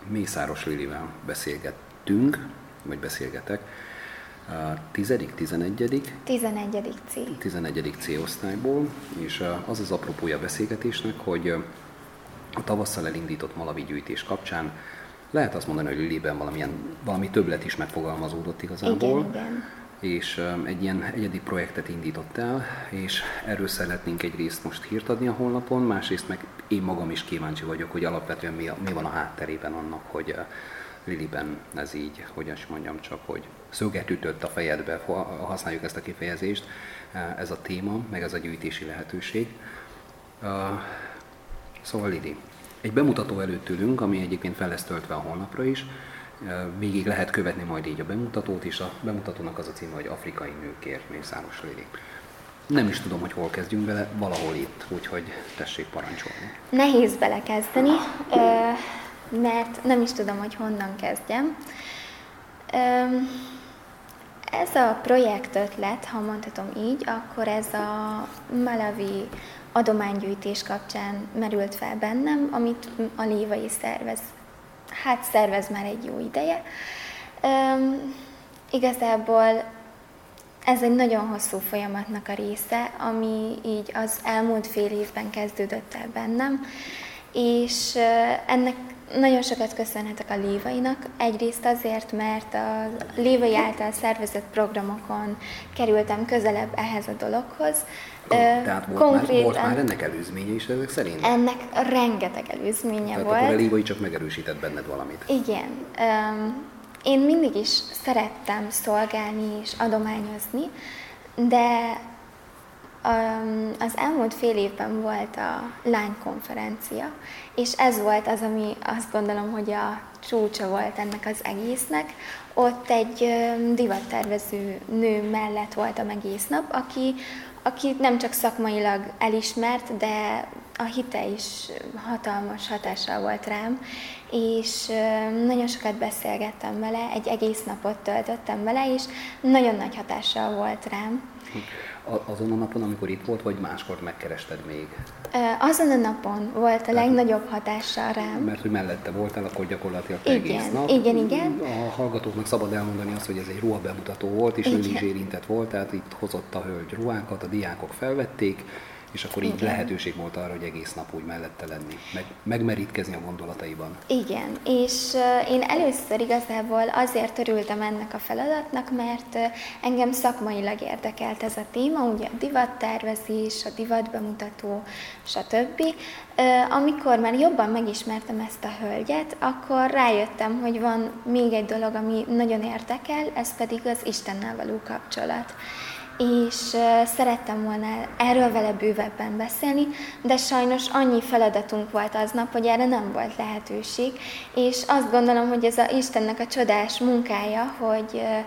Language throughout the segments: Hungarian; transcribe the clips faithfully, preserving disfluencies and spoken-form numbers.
Mészáros Lilivel beszélgettünk, vagy beszélgetek. Tizedik, tizenegyedik? Tizenegyedik C. Tizenegyedik C osztályból, és az az apropója a beszélgetésnek, hogy a tavasszal elindított malavi gyűjtés kapcsán lehet azt mondani, hogy Liliben valamilyen, valami többlet is megfogalmazódott igazából. Igen, igen. És egy ilyen egyedi projektet indított el, és erről szeretnénk egyrészt most hírt adni a honlapon, másrészt meg én magam is kíváncsi vagyok, hogy alapvetően mi, a, mi van a hátterében annak, hogy Liliben ez így, hogyan is mondjam csak, hogy szöget ütött a fejedbe, használjuk ezt a kifejezést, ez a téma, meg ez a gyűjtési lehetőség. Szóval Lili, egy bemutató előtt ülünk, ami egyébként fel lesz töltve a honlapra is, végig lehet követni majd így a bemutatót, és a bemutatónak az a címe, hogy Afrikai nőkért, Mészáros Lili. Nem is tudom, hogy hol kezdjünk vele, valahol itt, úgyhogy tessék parancsolni. Nehéz belekezdeni, mert nem is tudom, hogy honnan kezdjem. Ez a projektötlet, ha mondhatom így, akkor ez a malawi adománygyűjtés kapcsán merült fel bennem, amit a Lévai szervez. Hát szervez már egy jó ideje. Üm, igazából ez egy nagyon hosszú folyamatnak a része, ami így az elmúlt fél évben kezdődött el bennem, és ennek nagyon sokat köszönhetek a Lévainak. Egyrészt azért, mert a Lévai által szervezett programokon kerültem közelebb ehhez a dologhoz. Tehát volt, Konkrétan, már, volt már ennek előzménye is ezek szerint? Ennek rengeteg előzménye Tehát volt. Tehát akkor a Lévai csak megerősített benned valamit. Igen. Én mindig is szerettem szolgálni és adományozni, de az elmúlt fél évben volt a lánykonferencia, és ez volt az, ami azt gondolom, hogy a csúcsa volt ennek az egésznek. Ott egy divattervező nő mellett voltam egész nap, aki, aki nem csak szakmailag elismert, de a hite is hatalmas hatással volt rám, és nagyon sokat beszélgettem vele, egy egész napot töltöttem vele, és nagyon nagy hatással volt rám. Azon a napon, amikor itt volt, vagy máskor megkerested még? Azon a napon volt a legnagyobb hatással rám. Mert hogy mellette voltál, akkor gyakorlatilag te igen, egész nap. Igen, igen. A hallgatóknak szabad elmondani azt, hogy ez egy ruhabemutató volt, és ő is érintett volt, tehát itt hozott a hölgy ruhákat, a diákok felvették, és akkor így igen. lehetőség volt arra, hogy egész nap úgy mellette lenni, meg, megmerítkezni a gondolataiban. Igen, és uh, én először igazából azért örültem ennek a feladatnak, mert uh, engem szakmailag érdekelt ez a téma, ugye a divattervezés, a divatbemutató, stb. Uh, amikor már jobban megismertem ezt a hölgyet, akkor rájöttem, hogy van még egy dolog, ami nagyon érdekel, ez pedig az Istennel való kapcsolat. És uh, szerettem volna erről vele bővebben beszélni, de sajnos annyi feladatunk volt aznap, hogy erre nem volt lehetőség, és azt gondolom, hogy ez a Istennek a csodás munkája, hogy uh,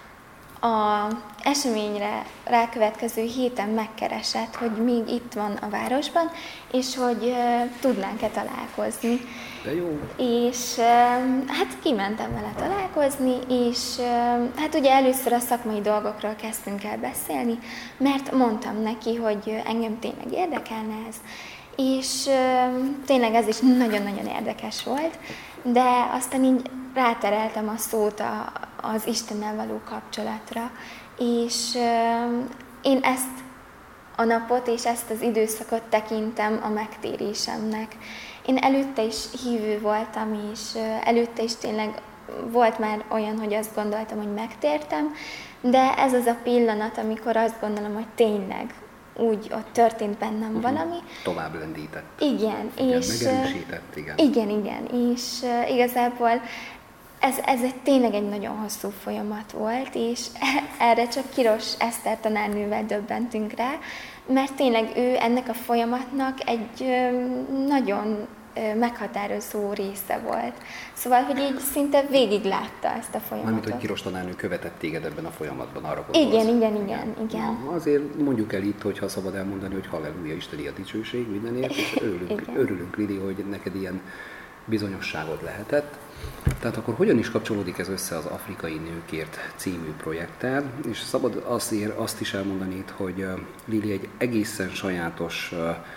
a eseményre rákövetkező héten megkeresett, hogy még itt van a városban, és hogy uh, tudnánk-e találkozni. De jó. És uh, hát kimentem vele találkozni, és uh, hát ugye először a szakmai dolgokról kezdtünk el beszélni, mert mondtam neki, hogy engem tényleg érdekelne ez, és uh, tényleg ez is nagyon-nagyon érdekes volt, de aztán így rátereltem a szót a, az Istennel való kapcsolatra, és uh, én ezt a napot és ezt az időszakot tekintem a megtérésemnek. Én előtte is hívő voltam, és előtte is tényleg volt már olyan, hogy azt gondoltam, hogy megtértem, de ez az a pillanat, amikor azt gondolom, hogy tényleg úgy ott történt bennem uh-huh. valami. Tovább lendített. Igen. igen és megerősített, igen. Igen, igen. És uh, igazából ez, ez egy, tényleg egy nagyon hosszú folyamat volt, és erre csak Kiros Eszter tanárnővel döbbentünk rá, mert tényleg ő ennek a folyamatnak egy ö, nagyon ö, meghatározó része volt. Szóval, hogy így szinte végig látta ezt a folyamatot. Mármint, hogy Kiros tanárnő követett téged ebben a folyamatban, arra gondolsz? Igen, igen, igen, igen. Na, azért mondjuk el itt, hogyha szabad elmondani, hogy halleluja, Isteni a dicsőség mindenért, és örülünk, örülünk, Lili, hogy neked ilyen bizonyosságod lehetett. Tehát akkor hogyan is kapcsolódik ez össze az Afrikai Nőkért című projekttel, és szabad azért azt is elmondani itt, hogy Lili egy egészen sajátos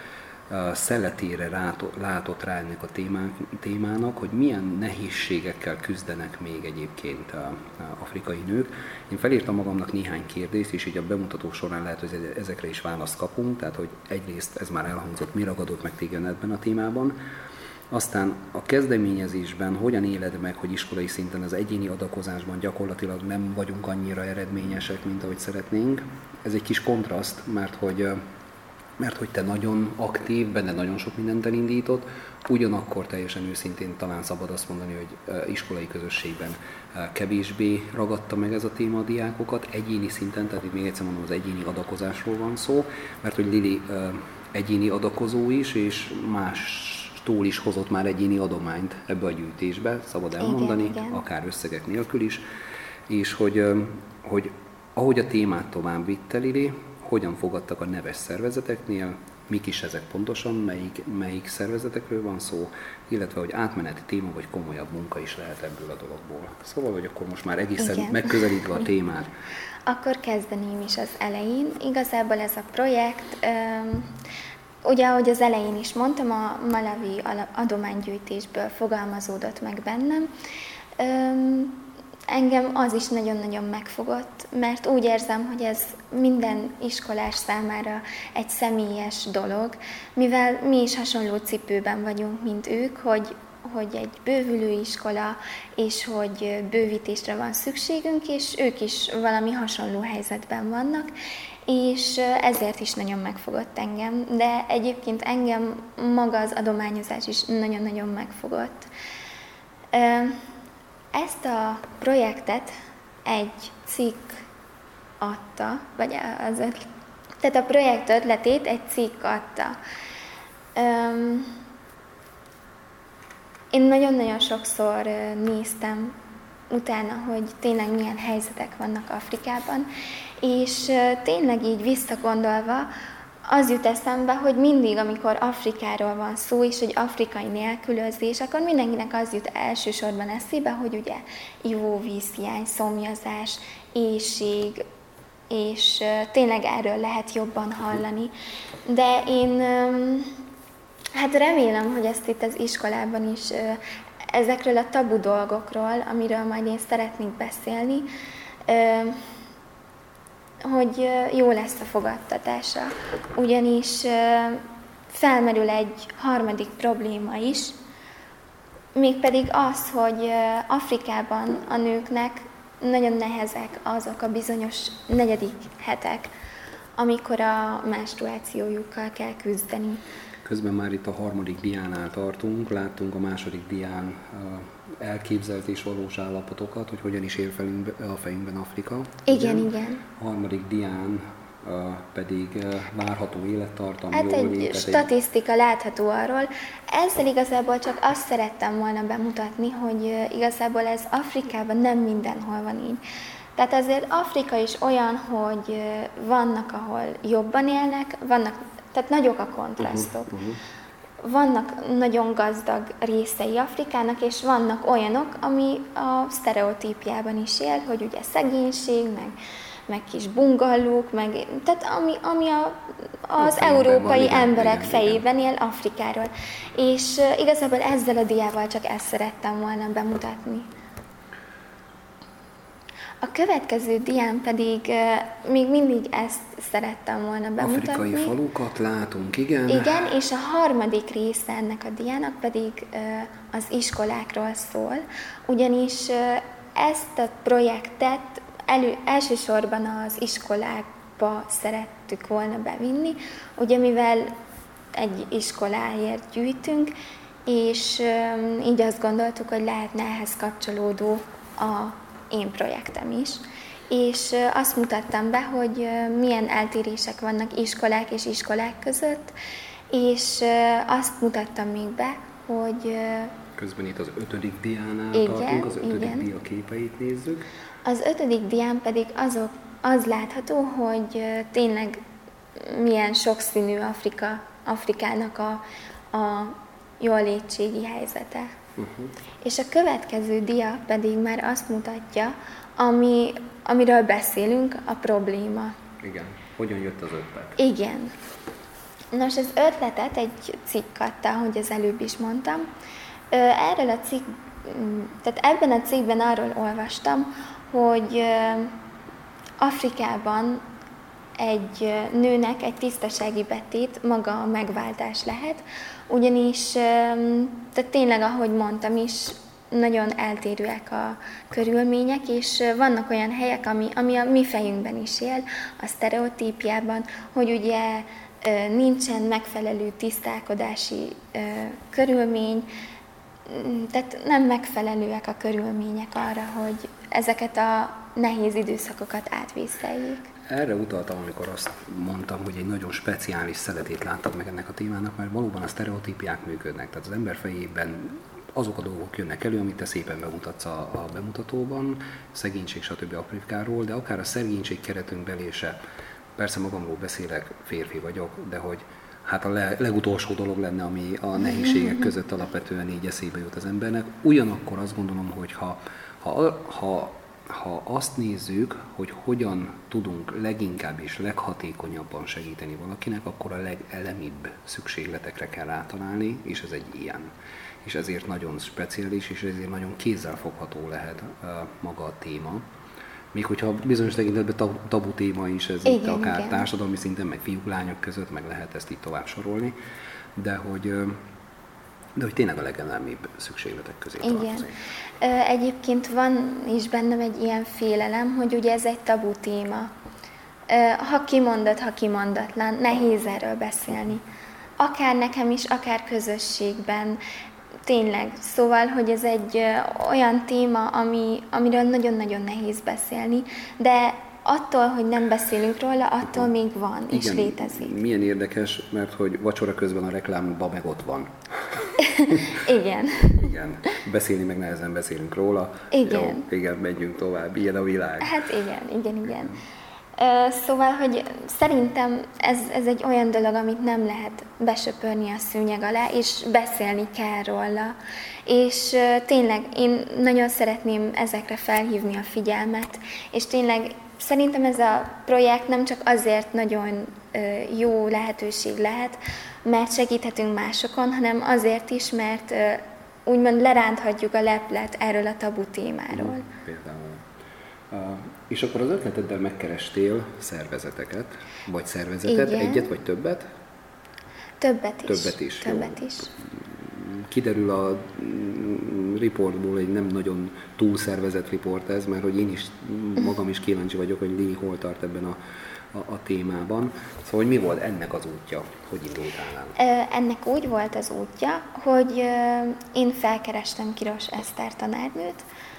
szeletére látott rá ennek a témának, hogy milyen nehézségekkel küzdenek még egyébként a afrikai nők. Én felírtam magamnak néhány kérdést, és így a bemutató során lehet, hogy ezekre is választ kapunk, tehát hogy egyrészt ez már elhangzott, mi ragadott meg téged ebben a témában. Aztán a kezdeményezésben hogyan éled meg, hogy iskolai szinten az egyéni adakozásban gyakorlatilag nem vagyunk annyira eredményesek, mint ahogy szeretnénk. Ez egy kis kontraszt, mert hogy, mert hogy te nagyon aktív, benne nagyon sok mindent elindított, ugyanakkor teljesen őszintén talán szabad azt mondani, hogy iskolai közösségben kevésbé ragadta meg ez a téma a diákokat, egyéni szinten, tehát itt még egyszer mondom, az egyéni adakozásról van szó, mert hogy Lili egyéni adakozó is, és más túl is hozott már egyéni adományt ebbe a gyűjtésbe, szabad elmondani, igen, igen. akár összegek nélkül is, és hogy, hogy ahogy a témát tovább vitte Lili, hogyan fogadtak a neves szervezeteknél, mik is ezek pontosan, melyik, melyik szervezetekről van szó, illetve hogy átmeneti téma vagy komolyabb munka is lehet ebből a dologból. Szóval, hogy akkor most már egészen igen. megközelítve a témát. Akkor kezdeném is az elején. Igazából ez a projekt, um, ugye, ahogy az elején is mondtam, a malawi adománygyűjtésből fogalmazódott meg bennem. Um, engem az is nagyon-nagyon megfogott, mert úgy érzem, hogy ez minden iskolás számára egy személyes dolog, mivel mi is hasonló cipőben vagyunk, mint ők, hogy, hogy egy bővülő iskola, és hogy bővítésre van szükségünk, és ők is valami hasonló helyzetben vannak, és ezért is nagyon megfogott engem, de egyébként engem maga az adományozás is nagyon-nagyon megfogott. Ezt a projektet egy cikk adta, vagy az ötlet, tehát a projekt ötletét egy cikk adta. Én nagyon-nagyon sokszor néztem utána, hogy tényleg milyen helyzetek vannak Afrikában, és tényleg így visszagondolva az jut eszembe, hogy mindig, amikor Afrikáról van szó, és hogy afrikai nélkülözés, akkor mindenkinek az jut elsősorban eszébe, hogy ugye ivóvízhiány, szomjazás, éhség, és tényleg erről lehet jobban hallani. De én hát remélem, hogy ezt itt az iskolában is ezekről a tabu dolgokról, amiről majd én szeretnék beszélni, hogy jó lesz a fogadtatása, ugyanis felmerül egy harmadik probléma is, mégpedig az, hogy Afrikában a nőknek nagyon nehezek azok a bizonyos negyedik hetek, amikor a menstruációjukkal kell küzdeni. Közben már itt a harmadik diánál tartunk, láttunk a második dián elképzelt és valós állapotokat, hogy hogyan is ér a fejünkben Afrika. Igen, ugye? igen. A harmadik dián pedig várható élettartam, hát jól egy létet, statisztika egy... látható arról. Ezzel igazából csak azt szerettem volna bemutatni, hogy igazából ez Afrikában nem mindenhol van így. Tehát azért Afrika is olyan, hogy vannak, ahol jobban élnek, vannak, tehát nagyok a kontrasztok. Uh-huh, uh-huh. Vannak nagyon gazdag részei Afrikának, és vannak olyanok, ami a sztereotípiában is él, hogy ugye szegénység, meg, meg kis bungallók, meg, tehát ami, ami a, az a európai van, emberek igen, fejében igen. él Afrikáról. És uh, igazából ezzel a diával csak ezt szerettem volna bemutatni. A következő dián pedig uh, még mindig ezt szerettem volna bemutatni. Afrikai falukat látunk, igen. Igen, és a harmadik része ennek a diának pedig uh, az iskolákról szól, ugyanis uh, ezt a projektet elő, elsősorban az iskolákba szerettük volna bevinni, ugye mivel egy iskoláért gyűjtünk, és um, így azt gondoltuk, hogy lehetne ehhez kapcsolódó a én projektem is, és azt mutattam be, hogy milyen eltérések vannak iskolák és iskolák között, és azt mutattam még be, hogy... Közben itt az ötödik diánál igen, tartunk, az ötödik igen. dia képeit nézzük. Az ötödik dián pedig azok, az látható, hogy tényleg milyen sokszínű Afrika, Afrikának a, a jólétségi helyzete. Uh-huh. És a következő dia pedig már azt mutatja, ami, amiről beszélünk, a probléma. Igen. Hogyan jött az ötlet? Igen. Nos, az ötletet egy cikk adta, ahogy az előbb is mondtam. Erről a cikk, tehát ebben a cikkben arról olvastam, hogy Afrikában egy nőnek egy tisztasági betét maga a megváltás lehet, ugyanis tehát tényleg, ahogy mondtam is, nagyon eltérőek a körülmények, és vannak olyan helyek, ami, ami a mi fejünkben is él, a sztereotípiában, hogy ugye nincsen megfelelő tisztálkodási körülmény, tehát nem megfelelőek a körülmények arra, hogy ezeket a nehéz időszakokat átvészeljék. Erre utaltam, amikor azt mondtam, hogy egy nagyon speciális szeletét láttam meg ennek a témának, mert valóban a sztereotípiák működnek. Tehát az ember fejében azok a dolgok jönnek elő, amit te szépen bemutatsz a, a bemutatóban, szegénység, stb. Afrikáról, de akár a szegénység keretünk belése. Persze magamról beszélek, férfi vagyok, de hogy hát a le, legutolsó dolog lenne, ami a nehézségek között alapvetően így eszébe jut az embernek. Ugyanakkor azt gondolom, hogy ha, ha, ha, ha azt nézzük, hogy hogyan tudunk leginkább és leghatékonyabban segíteni valakinek, akkor a legelemibb szükségletekre kell rátalálni, és ez egy ilyen. És ezért nagyon speciális, és ezért nagyon kézzelfogható lehet uh, maga a téma. Még hogyha bizonyos tekintetben tabu téma is, ez igen, itt akár igen. társadalmi szinten, meg fiúk-lányok között, meg lehet ezt így tovább sorolni, de hogy, de hogy tényleg a legelemibb szükségletek közé tartozik. Egyébként van is bennem egy ilyen félelem, hogy ugye ez egy tabu téma. Ha kimondott, ha kimondatlan, nehéz erről beszélni. Akár nekem is, akár közösségben. Tényleg, szóval, hogy ez egy olyan téma, ami, amiről nagyon-nagyon nehéz beszélni, de attól, hogy nem beszélünk róla, attól még van, és igen, létezik. Milyen érdekes, mert hogy vacsora közben a reklámban meg ott van. Igen. Igen. Beszélni meg nehezen beszélünk róla. Igen. Jó, igen, megyünk tovább, ilyen a világ. Hát igen, igen, igen. Szóval, hogy szerintem ez, ez egy olyan dolog, amit nem lehet besöpörni a szőnyeg alá, és beszélni kell róla. És tényleg én nagyon szeretném ezekre felhívni a figyelmet, és tényleg szerintem ez a projekt nem csak azért nagyon jó lehetőség lehet, mert segíthetünk másokon, hanem azért is, mert úgymond leránthatjuk a leplet erről a tabu témáról. Például. Uh, és akkor az ötleteddel megkerestél szervezeteket, vagy szervezetet, igen. Egyet vagy többet? Többet is. Többet is. Többet is. Kiderül a riportból, hogy nem nagyon túl szervezett riport ez, mert hogy én is magam is kíváncsi vagyok, hogy Lili hol tart ebben a, a, a témában. Szóval, hogy mi volt ennek az útja? Hogy indultál el? Ennek úgy volt az útja, hogy én felkerestem Kiros Eszter tanárnőt,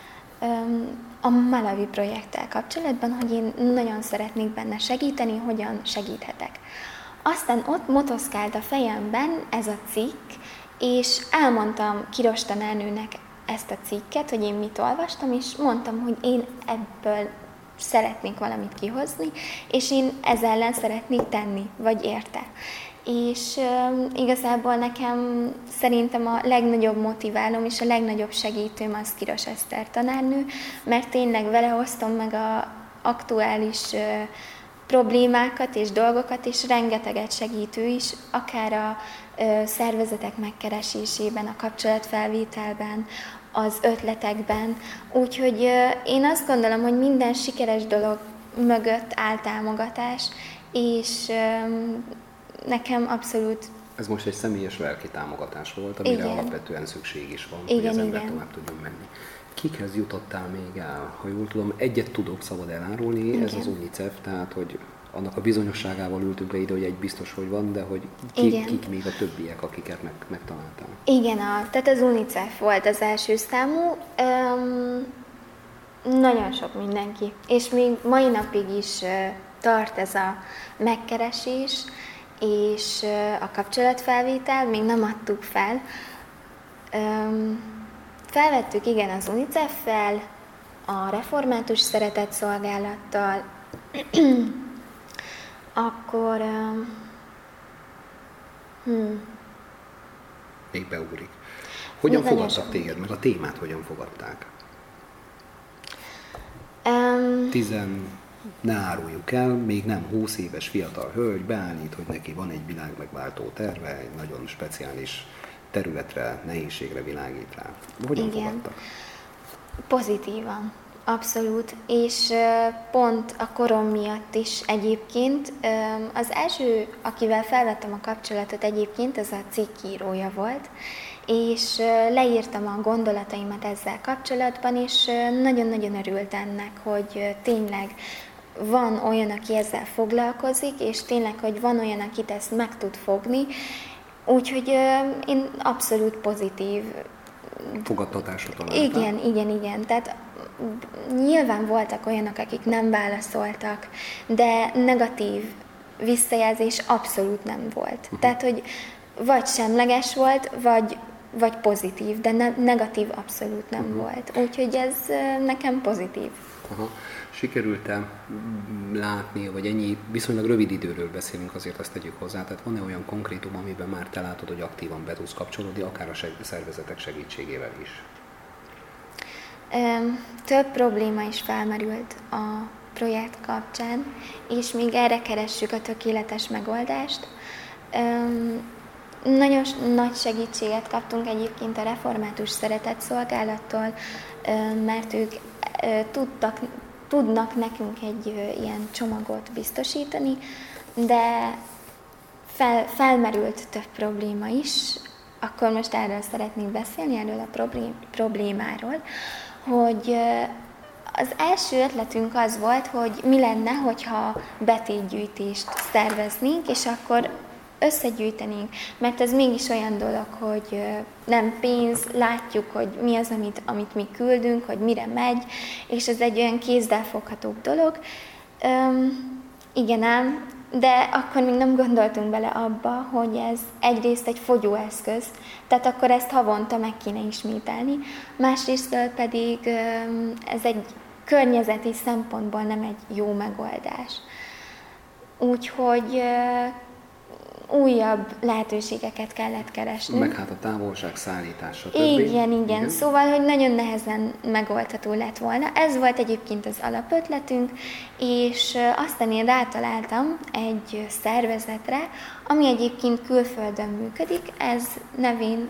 a Malawi projekttel kapcsolatban, hogy én nagyon szeretnék benne segíteni, hogyan segíthetek. Aztán ott motoszkált a fejemben ez a cikk, és elmondtam Kiros tanárnőnek ezt a cikket, hogy én mit olvastam, és mondtam, hogy én ebből szeretnék valamit kihozni, és én ezzel ellen szeretnék tenni, vagy érte. És uh, igazából nekem szerintem a legnagyobb motiválom és a legnagyobb segítőm az Kiros Eszter tanárnő, mert tényleg vele osztom meg az aktuális uh, problémákat és dolgokat, és rengeteget segítő is, akár a uh, szervezetek megkeresésében, a kapcsolatfelvételben, az ötletekben. Úgyhogy uh, én azt gondolom, hogy minden sikeres dolog mögött áll támogatás, és um, nekem abszolút... Ez most egy személyes lelki támogatás volt, amire igen. alapvetően szükség is van, igen, hogy az ember igen. tovább tudjon menni. Kikhez jutottál még el? Ha jól tudom, egyet tudok szabad elárulni, igen. ez az UNICEF, tehát hogy annak a bizonyosságával ültünk le ide, hogy egy biztos, hogy van, de hogy ki, kik még a többiek, akiket meg, megtaláltál? Igen, a, tehát az UNICEF volt az első számú. Öm, nagyon sok mindenki, és még mai napig is uh, tart ez a megkeresés, és uh, a kapcsolatfelvétel, még nem adtuk fel. Öm, felvettük igen az UNICEF-fel, a Református Szeretetszolgálattal, akkor... Um, hmm. Még beugrik. Hogyan még fogadtak téged, meg a témát hogyan fogadták? Um, Tizen ne áruljuk el, még nem húsz éves fiatal hölgy beállít, hogy neki van egy világmegváltó terve, egy nagyon speciális területre, nehézségre világít rá. Hogyan Igen. fogadtak? Pozitívan, abszolút, és pont a korom miatt is egyébként. Az első, akivel felvettem a kapcsolatot egyébként, ez a cikkírója volt, és leírtam a gondolataimat ezzel kapcsolatban, és nagyon-nagyon örült ennek, hogy tényleg van olyan, aki ezzel foglalkozik, és tényleg, hogy van olyan, akit ezt meg tud fogni, úgyhogy én abszolút pozitív. Fogadtatásra találtál? Igen, igen, igen. Tehát nyilván voltak olyanok, akik nem válaszoltak, de negatív visszajelzés abszolút nem volt. Uh-huh. Tehát, hogy vagy semleges volt, vagy, vagy pozitív, de ne, negatív abszolút nem uh-huh. volt. Úgyhogy ez nekem pozitív. Aha. Sikerült-e látni, vagy ennyi viszonylag rövid időről beszélünk, azért azt tegyük hozzá, tehát van-e olyan konkrétum, amiben már te látod, hogy aktívan be tudsz kapcsolódni, akár a seg- szervezetek segítségével is? Több probléma is felmerült a projekt kapcsán, és még erre keressük a tökéletes megoldást. Nagyon nagy segítséget kaptunk egyébként a Református Szeretetszolgálattól, mert ők tudtak, tudnak nekünk egy ilyen csomagot biztosítani, de fel, felmerült több probléma is. Akkor most erről szeretnék beszélni, erről a problém, problémáról, hogy az első ötletünk az volt, hogy mi lenne, hogyha betétgyűjtést szerveznénk, és akkor összegyűjtenénk, mert ez mégis olyan dolog, hogy nem pénz, látjuk, hogy mi az, amit, amit mi küldünk, hogy mire megy, és ez egy olyan kézzelfoghatóbb dolog. Üm, igen ám, de akkor még nem gondoltunk bele abba, hogy ez egyrészt egy fogyóeszköz, tehát akkor ezt havonta meg kéne ismételni, másrésztől pedig ez egy környezeti szempontból nem egy jó megoldás. Úgyhogy újabb lehetőségeket kellett keresni. Meg hát a távolság szállítása. Igen, igen, igen. Szóval, hogy nagyon nehezen megoldható lett volna. Ez volt egyébként az alapötletünk, és aztán én rátaláltam egy szervezetre, ami egyébként külföldön működik. Ez nevén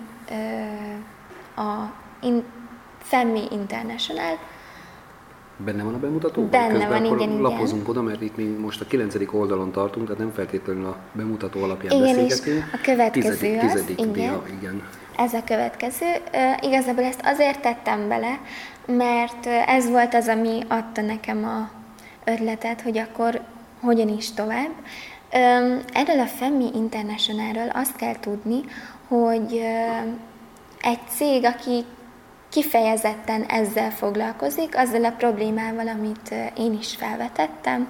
a Femmi International. Benne van a bemutató? Benne Közben van, akkor igen, lapozunk igen. oda, mert itt mi most a kilencedik oldalon tartunk, tehát nem feltétlenül a bemutató alapján igen, beszélgetünk. És a következő tizedik, az, tizedik igen, dia, igen. Ez a következő. Uh, igazából ezt azért tettem bele, mert ez volt az, ami adta nekem a ötletet, hogy akkor hogyan is tovább. Um, erről a Femmi Internationalről azt kell tudni, hogy uh, egy cég, aki kifejezetten ezzel foglalkozik, azzal a problémával, amit én is felvetettem.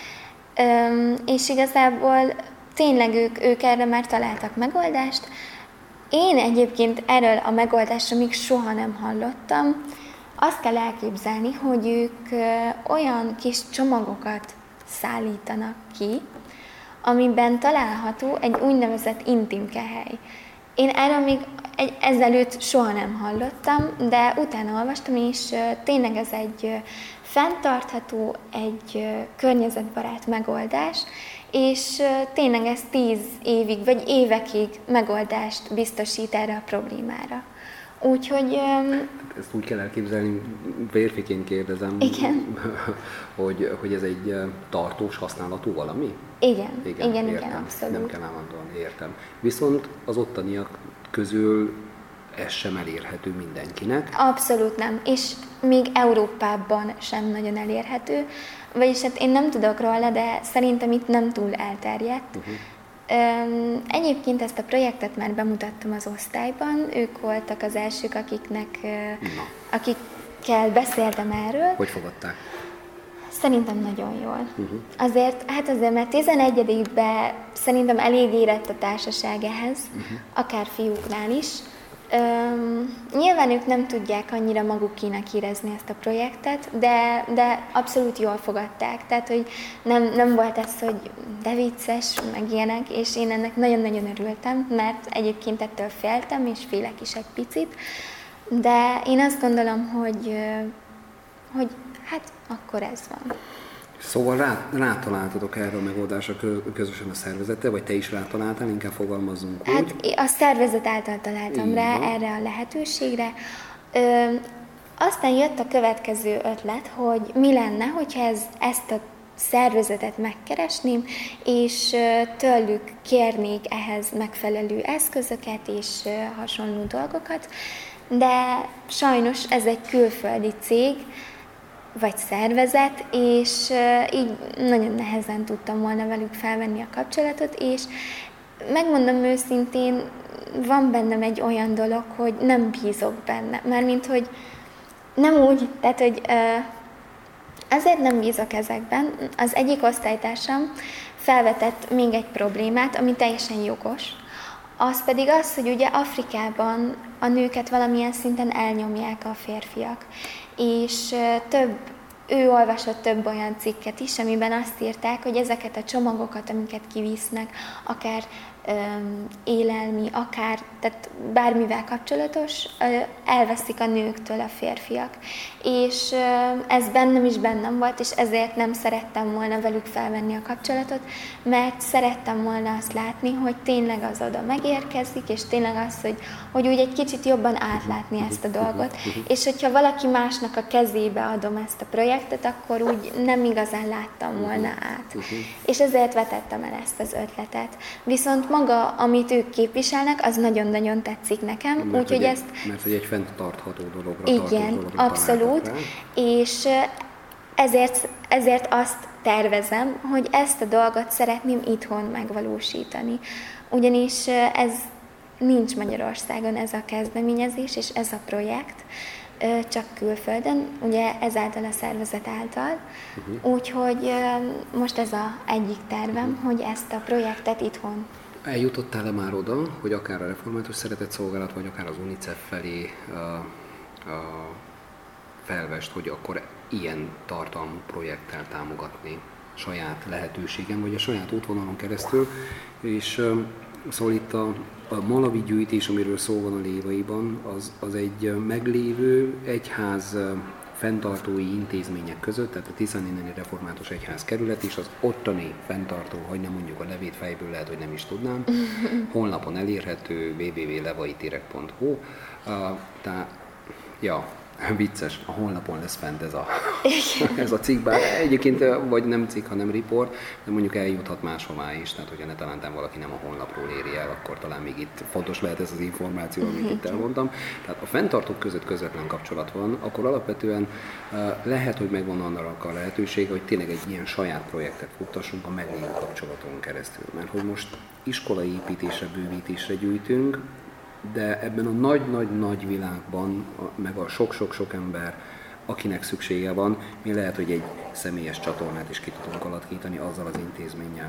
És igazából tényleg ők, ők erre már találtak megoldást. Én egyébként erről a megoldásra még soha nem hallottam. Azt kell elképzelni, hogy ők olyan kis csomagokat szállítanak ki, amiben található egy úgynevezett intimkehely. Én erről még egy, ezelőtt soha nem hallottam, de utána olvastam, és tényleg ez egy fenntartható, egy környezetbarát megoldás, és tényleg ez tíz évig, vagy évekig megoldást biztosít erre a problémára. Úgyhogy... Ezt úgy kell elképzelni, férfiként kérdezem, igen. hogy, hogy ez egy tartós használatú valami? Igen, igen, igen, értem. igen, abszolút. Nem kell állandóan, értem. Viszont az ottaniak közül ez sem elérhető mindenkinek. Abszolút nem, és még Európában sem nagyon elérhető. Vagyis hát én nem tudok róla, de szerintem itt nem túl elterjedt. Uh-huh. Üm, egyébként ezt a projektet már bemutattam az osztályban, ők voltak az elsők, akiknek, Na. akikkel beszéltem erről. Hogy fogadták? Szerintem nagyon jól. Uh-huh. Azért, hát azért, mert tizenegyedikben szerintem elég érett a társaság ehhez, uh-huh. akár fiúknál is. Üm, nyilván ők nem tudják annyira magukénak érezni ezt a projektet, de, de abszolút jól fogadták. Tehát, hogy nem, nem volt ez, hogy de vicces, meg ilyenek, és én ennek nagyon-nagyon örültem, mert egyébként ettől féltem, és félek is egy picit. De én azt gondolom, hogy, hogy hát akkor ez van. Szóval rá, rátaláltatok erre a megoldásra közösen a szervezettel, vagy te is rátaláltál, inkább fogalmazzunk úgy? Hát a szervezet által találtam Így rá van. erre a lehetőségre. Ö, aztán jött a következő ötlet, hogy mi lenne, hogyha ez, ezt a szervezetet megkeresném, és tőlük kérnék ehhez megfelelő eszközöket és hasonló dolgokat, de sajnos ez egy külföldi cég, vagy szervezet, és így nagyon nehezen tudtam volna velük felvenni a kapcsolatot, és megmondom őszintén, van bennem egy olyan dolog, hogy nem bízok benne, mármint, hogy nem úgy, tehát, hogy azért nem bízok ezekben. Az egyik osztálytársam felvetett még egy problémát, ami teljesen jogos, az pedig az, hogy ugye Afrikában a nőket valamilyen szinten elnyomják a férfiak, és több, ő olvasott több olyan cikket is, amiben azt írták, hogy ezeket a csomagokat, amiket kivisznek, akár öm, élelmi, akár, tehát bármivel kapcsolatos, ö, elveszik a nőktől a férfiak. És ö, ez bennem is bennem volt, és ezért nem szerettem volna velük felvenni a kapcsolatot, mert szerettem volna azt látni, hogy tényleg az oda megérkezik, és tényleg az, hogy, hogy úgy egy kicsit jobban átlátni ezt a dolgot. És hogyha valaki másnak a kezébe adom ezt a projektet, akkor úgy nem igazán láttam volna át. És ezért vetettem el ezt az ötletet. Viszont maga, amit ők képviselnek, az nagyon-nagyon tetszik nekem, úgyhogy egy, ezt... Mert hogy egy fenntartható dologra, igen, dologra abszolút, és ezért, ezért azt tervezem, hogy ezt a dolgot szeretném itthon megvalósítani. Ugyanis ez nincs Magyarországon, ez a kezdeményezés és ez a projekt, csak külföldön, ugye ezáltal a szervezet által. Uh-huh. Úgyhogy most ez az egyik tervem, uh-huh. hogy ezt a projektet itthon. Eljutottál-e már oda, hogy akár a Református Szeretett Szolgálat, vagy akár az UNICEF felé a, a felvest, hogy akkor ilyen tartalmú projekttel támogatni saját lehetőségem, vagy a saját útvonalon keresztül, és szóval itt a, a malavi gyűjtés, amiről szó van a lévaiban, az, az egy meglévő egyház fenntartói intézmények között, tehát a Tiszanéneni Református Egyház kerület és az ottani fenntartó, hogy nem mondjuk a nevét fejből, lehet, hogy nem is tudnám, honlapon elérhető double-u double-u double-u pont levaitirek pont hu. Uh, tehát, ja, vicces, a honlapon lesz fent ez a, ez a cikk, bár egyébként vagy nem cikk, hanem report, de mondjuk eljuthat máshová is, tehát hogyha ne talántán valaki nem a honlapról éri el, akkor talán még itt fontos lehet ez az információ, amit itt elmondtam. Tehát a fenntartók között közvetlen kapcsolat van, akkor alapvetően lehet, hogy megvan annak a lehetősége, hogy tényleg egy ilyen saját projektet futtassunk a meglévő kapcsolaton keresztül. Mert hogy most iskolai építésre, bővítésre gyűjtünk, de ebben a nagy-nagy-nagy világban, meg a sok-sok-sok ember, akinek szüksége van, mi lehet, hogy egy személyes csatornát is ki tudunk alakítani azzal az intézménnyel.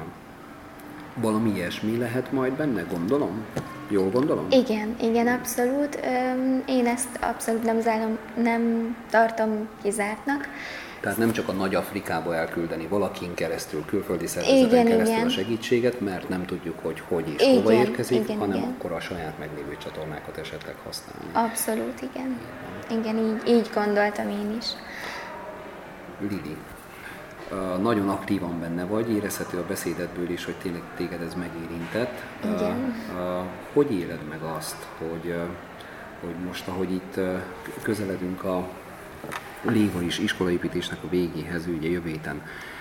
Valami ilyesmi lehet majd benne, gondolom? Jól gondolom? Igen, igen, abszolút. Én ezt abszolút nem, zárom, nem tartom kizártnak. Tehát nem csak a nagy Afrikába elküldeni valakin keresztül, külföldi szervezeten igen, keresztül igen. a segítséget, mert nem tudjuk, hogy hogy és igen, hova érkezik, igen, hanem igen. akkor a saját meglévő csatornákat esetleg használni. Abszolút, igen. Igen, így, így gondoltam én is. Lili, uh, nagyon aktívan benne vagy, érezhető a beszédedből is, hogy tényleg téged ez megérintett. Igen. Uh, uh, hogy éled meg azt, hogy, uh, hogy most, ahogy itt uh, közeledünk a Léva is iskolaépítésnek a végéhez, ugye jövő héten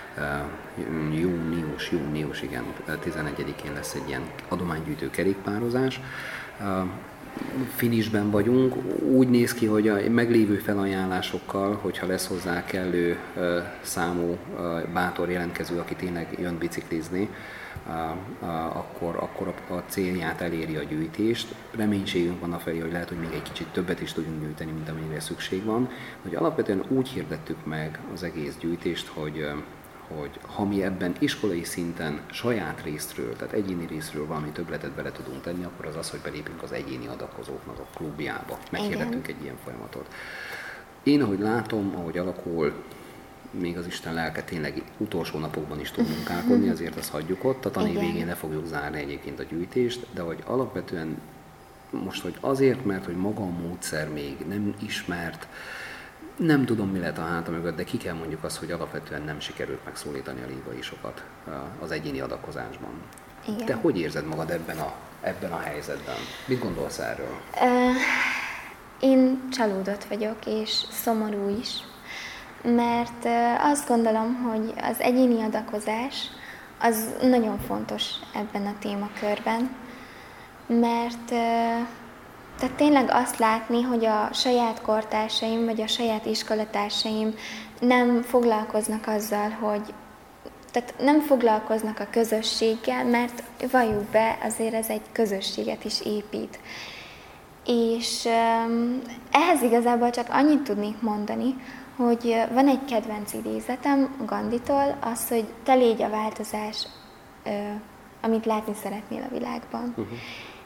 uh, június, június, igen, tizenegyedikén lesz egy ilyen adománygyűjtő kerékpározás. Uh, Finisben vagyunk, úgy néz ki, hogy a meglévő felajánlásokkal, hogyha lesz hozzá kellő uh, számú uh, bátor jelentkező, aki tényleg jön biciklizni, Uh, uh, akkor, akkor a, a célját eléri a gyűjtést. Reménységünk van afelé, hogy lehet, hogy még egy kicsit többet is tudjunk gyűjteni, mint amennyire szükség van. Hogy alapvetően úgy hirdettük meg az egész gyűjtést, hogy, uh, hogy ha mi ebben iskolai szinten saját részről, tehát egyéni részről valami többletet bele tudunk tenni, akkor az az, hogy belépünk az egyéni adakozóknak a klubjába. Meghirdettünk egy ilyen folyamatot. Én, ahogy látom, ahogy alakul, még az Isten lelke tényleg utolsó napokban is tud munkálkodni, azért azt hagyjuk ott. A tanév végén le fogjuk zárni egyébként a gyűjtést, de hogy alapvetően most, hogy azért, mert hogy maga a módszer még nem ismert, Nem tudom, mi lehet a háta mögött, de ki kell mondjuk azt, hogy alapvetően nem sikerült megszólítani a lívaisokat az egyéni adakozásban. Igen. Te hogy érzed magad ebben a, ebben a helyzetben? Mit gondolsz erről? Uh, én csalódott vagyok, és szomorú is, mert uh, azt gondolom, hogy az egyéni adakozás az nagyon fontos ebben a témakörben, mert uh, tehát tényleg azt látni, hogy a saját kortársaim, vagy a saját iskolatársaim nem foglalkoznak azzal, hogy tehát nem foglalkoznak a közösséggel, mert valljuk be, azért ez egy közösséget is épít. És um, ehhez igazából csak annyit tudnék mondani, hogy van egy kedvenc idézetem Gandhitól, az, hogy te légy a változás, uh, amit látni szeretnél a világban. Uh-huh.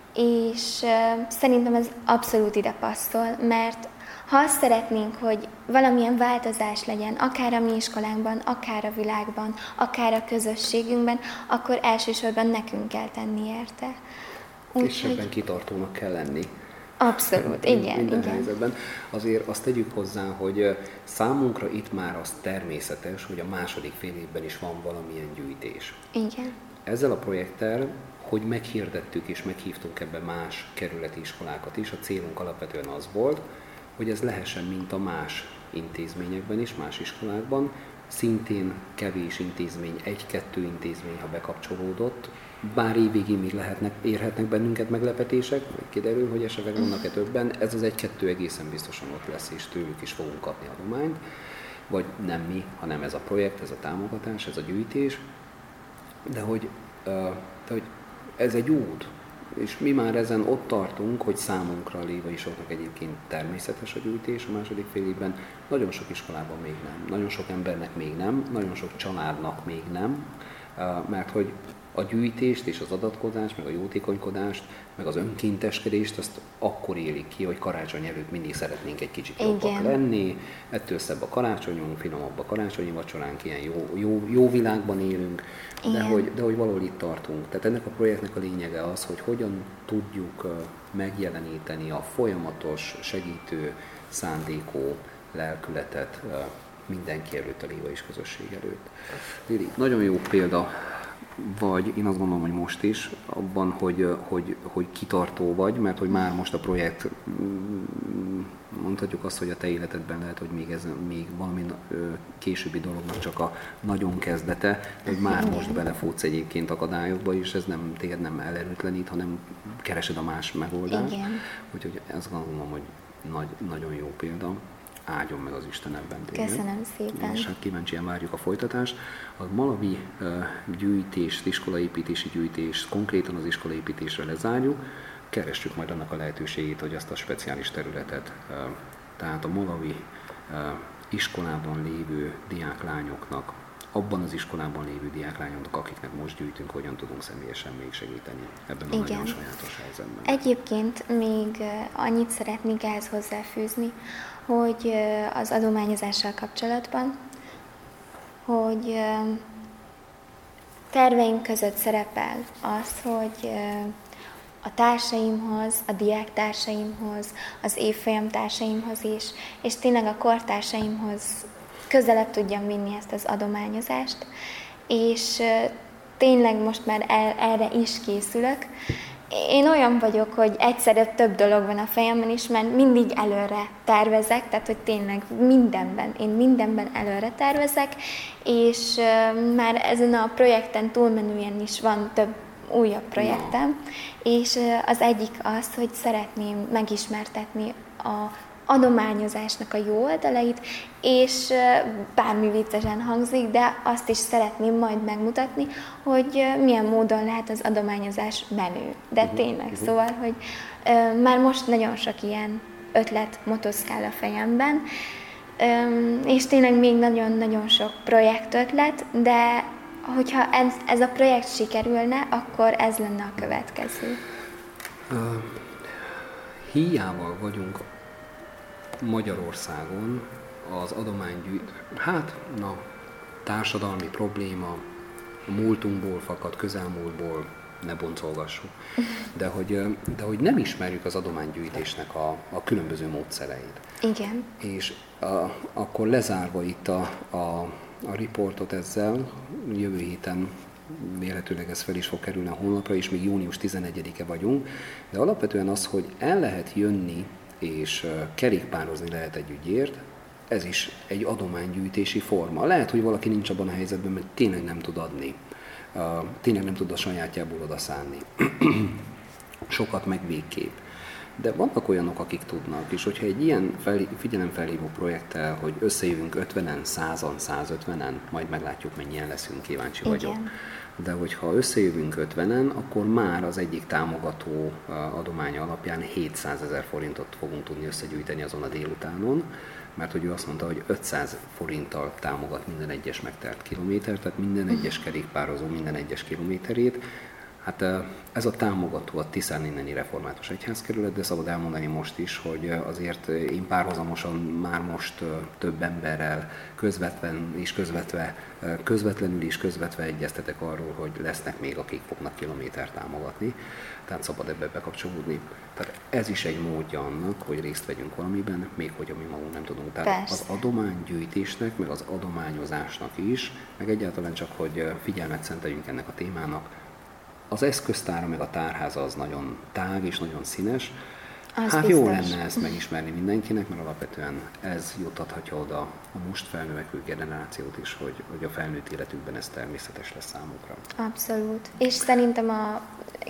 És uh, szerintem ez abszolút ide passzol, mert ha azt szeretnénk, hogy valamilyen változás legyen, akár a mi iskolánkban, akár a világban, akár a közösségünkben, akkor elsősorban nekünk kell tenni érte. Úgy, és ebben hogy... kitartónak kell lenni. Abszolút, igen. Minden igen. helyzetben. Azért azt tegyük hozzá, hogy számunkra itt már az természetes, hogy a második fél évben is van valamilyen gyűjtés. Igen. Ezzel a projekttel, hogy meghirdettük és meghívtunk ebbe más kerületi iskolákat is, a célunk alapvetően az volt, hogy ez lehessen, mint a más intézményekben is, más iskolákban, szintén kevés intézmény, egy-kettő intézmény, ha bekapcsolódott, bár évvégén még lehetnek, érhetnek bennünket meglepetések, vagy kiderül, hogy esetleg vannak-e többen, ez az egy-kettő egészen biztosan ott lesz, és tőlük is fogunk kapni adományt, vagy nem mi, hanem ez a projekt, ez a támogatás, ez a gyűjtés, de hogy, de hogy ez egy út, és mi már ezen ott tartunk, hogy számunkra a lévaisoknak egyébként természetes a gyűjtés a második fél évben. Nagyon sok iskolában még nem, nagyon sok embernek még nem, nagyon sok családnak még nem, mert hogy a gyűjtést és az adatkozást, meg a jótékonykodást, meg az önkénteskedést, azt akkor élik ki, hogy karácsony előtt mindig szeretnénk egy kicsit jobbak Igen. lenni, ettől szebb a karácsonyunk, finomabb a karácsonyi vacsoránk, ilyen jó, jó, jó világban élünk, de hogy, de hogy valahol itt tartunk. Tehát ennek a projektnek a lényege az, hogy hogyan tudjuk megjeleníteni a folyamatos, segítő, szándékú lelkületet mindenki előtt, a lévais közösség előtt. Lili, nagyon jó példa vagy, én azt gondolom, hogy most is, abban, hogy, hogy, hogy kitartó vagy, mert hogy már most a projekt, mondhatjuk azt, hogy a te életedben lehet, hogy még, ez, még valami későbbi dolognak csak a nagyon kezdete, hogy már most belefutsz egyébként akadályokba, és ez nem, téged nem elerőtlenít, hanem keresed a más megoldást. Igen. Úgyhogy azt gondolom, hogy nagy, nagyon jó példa. Áldjon meg az Isten ebben téged. Köszönöm szépen. És hát kíváncsian várjuk a folytatást. A malavi uh, gyűjtést, iskolaépítési gyűjtést, konkrétan az iskolaépítésre lezárjuk. Keressük majd annak a lehetőségét, hogy azt a speciális területet, uh, tehát a malavi uh, iskolában lévő diáklányoknak, abban az iskolában lévő diáklányoknak, akiknek most gyűjtünk, hogyan tudunk személyesen még segíteni ebben a Igen. nagyon sajátos helyzetben. Egyébként még annyit szeretnék ehhez hozzáfűzni, hogy az adományozással kapcsolatban, hogy terveink között szerepel az, hogy a társaimhoz, a diáktársaimhoz, az évfolyam társaimhoz is, és tényleg a kortársaimhoz közelebb tudjam vinni ezt az adományozást, és tényleg most már el, erre is készülök. Én olyan vagyok, hogy egyszerre több dolog van a fejemben is, mert mindig előre tervezek, tehát hogy tényleg mindenben, én mindenben előre tervezek, és már ezen a projekten túlmenően is van több újabb projektem, és az egyik az, hogy szeretném megismertetni a adományozásnak a jó oldalait, és bármi viccesen hangzik, de azt is szeretném majd megmutatni, hogy milyen módon lehet az adományozás menő. De uh-huh, tényleg, uh-huh. szóval, hogy uh, már most nagyon sok ilyen ötlet motoszkál a fejemben, um, és tényleg még nagyon-nagyon sok projektötlet, de hogyha ez, ez a projekt sikerülne, akkor ez lenne a következő. Uh, hiával vagyunk Magyarországon az adománygyűjtés, hát, na, társadalmi probléma, a múltunkból fakad, közelmúltból, ne boncolgassuk. De hogy, de hogy nem ismerjük az adománygyűjtésnek a, a különböző módszereit. Igen. És a, akkor lezárva itt a, a, a riportot ezzel, jövő héten véletőleg ez fel is fog kerülni a honlapra, és még június tizenegyedike vagyunk, de alapvetően az, hogy el lehet jönni és kerékpározni lehet egy ügyért, ez is egy adománygyűjtési forma. Lehet, hogy valaki nincs abban a helyzetben, mert tényleg nem tud adni, tényleg nem tud a sajátjából odaszánni. Sokat meg végképp. De vannak olyanok, akik tudnak, és hogyha egy ilyen fel, figyelemfelhívó projekttel, hogy összejövünk ötvenen, százan, százötvenen, majd meglátjuk, mennyien leszünk, kíváncsi Igen. vagyok. De hogyha összejövünk ötvenen, akkor már az egyik támogató adománya alapján hétszázezer forintot fogunk tudni összegyűjteni azon a délutánon, mert hogy ő azt mondta, hogy ötszáz forinttal támogat minden egyes megtelt kilométer, tehát minden egyes kerékpározó minden egyes kilométerét. Hát ez a támogató a Tiszáninneni Református Egyházkerület, de szabad elmondani most is, hogy azért én párhuzamosan már most több emberrel közvetlen és közvetve, közvetlenül is közvetve egyeztetek arról, hogy lesznek még, akik fognak kilométert támogatni, tehát szabad ebbe bekapcsolódni. Tehát ez is egy módja annak, hogy részt vegyünk valamiben, még hogy mi magunk nem tudunk. Tehát Persze. az adománygyűjtésnek, meg az adományozásnak is, meg egyáltalán csak, hogy figyelmet szenteljünk ennek a témának, az eszköztára meg a tárháza az nagyon tág és nagyon színes. Az hát biztos. jó lenne ezt megismerni mindenkinek, mert alapvetően ez juttathatja oda a most felnövekvő generációt is, hogy, hogy a felnőtt életükben ez természetes lesz számukra. Abszolút. És szerintem a,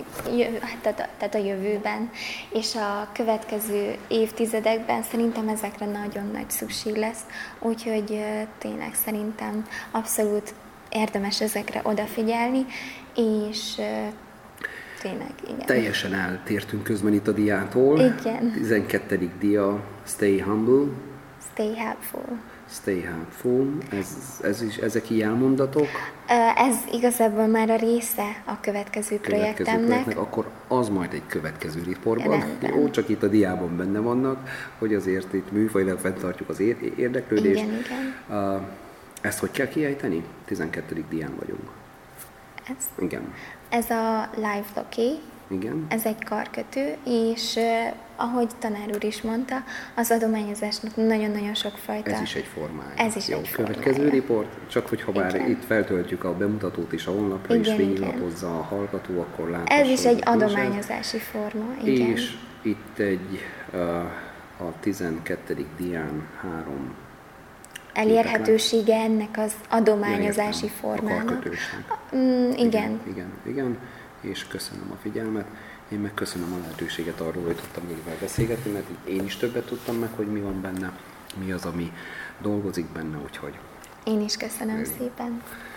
tehát, tehát a jövőben és a következő évtizedekben szerintem ezekre nagyon nagy szükség lesz. Úgyhogy tényleg szerintem abszolút érdemes ezekre odafigyelni, és tényleg, igen. Teljesen eltértünk közben itt a diától. Igen. tizenkettedik dia, Stay Humble. Stay helpful. Stay Helpful. Ez, ez is, ezek ilyen mondatok. Ez igazából már a része a következő, következő projektemnek. projektnek. Akkor az majd egy következő riportban. Rendben. Jó, csak itt a diában benne vannak, hogy azért itt műfajilag fenntartjuk az érdeklődést. Igen, igen. Ezt hogy kell kiejteni? tizenkettedik dián vagyunk. Ez, Igen. ez a Live Loki, Igen. ez egy karkötő, és uh, ahogy tanár úr is mondta, az adományozásnak nagyon-nagyon sok fajta. Ez is egy formája. Ez is Jó, egy következő formája. riport, csak hogyha bár Igen. itt feltöltjük a bemutatót is a honlapra, Igen, és végiglapozza a hallgató, akkor láthassa. Ez is egy hogy mi adományozási forma, igen. És itt egy uh, a tizenkettedik dián három elérhetősége ennek az adományozási ja, formának. A karkötősnek. Mm, igen. igen. Igen, igen, és köszönöm a figyelmet. Én meg köszönöm a lehetőséget arról, hogy tudtam végvel beszélgetni, mert én is többet tudtam meg, hogy mi van benne, mi az, ami dolgozik benne, úgyhogy... Én is köszönöm Really. szépen.